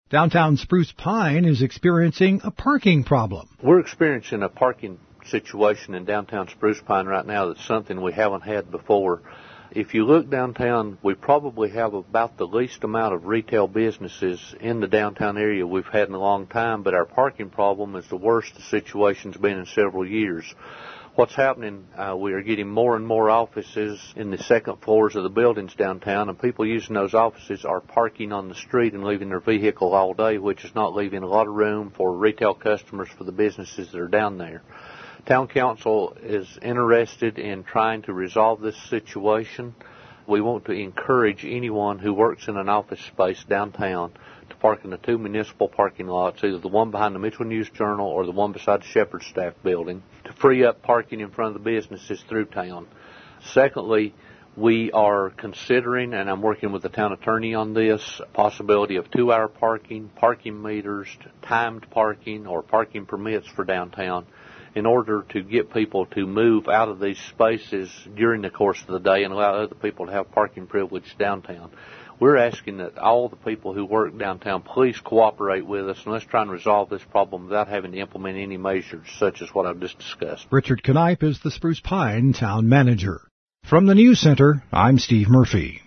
Downtown Spruce Pine is experiencing a parking problem. We're experiencing a parking situation in downtown Spruce Pine right now that's something we haven't had before. If you look downtown, we probably have about the least amount of retail businesses in the downtown area we've had in a long time, but our parking problem is the worst the situation's been in several years. What's happening, we are getting more and more offices in the second floors of the buildings downtown, and people using those offices are parking on the street and leaving their vehicle all day, which is not leaving a lot of room for retail customers for the businesses that are down there. Town Council is interested in trying to resolve this situation. We want to encourage anyone who works in an office space downtown to park in the two municipal parking lots, either the one behind the Mitchell News-Journal or the one beside the Shepherd Staff Building, to free up parking in front of the businesses through town. Secondly, we are considering, and I'm working with the town attorney on this, possibility of 2-hour parking, parking meters, timed parking, or parking permits for downtown, in order to get people to move out of these spaces during the course of the day and allow other people to have parking privilege downtown. We're asking that all the people who work downtown please cooperate with us, and let's try and resolve this problem without having to implement any measures such as what I've just discussed. Richard Knipe is the Spruce Pine Town Manager. From the News Center, I'm Steve Murphy.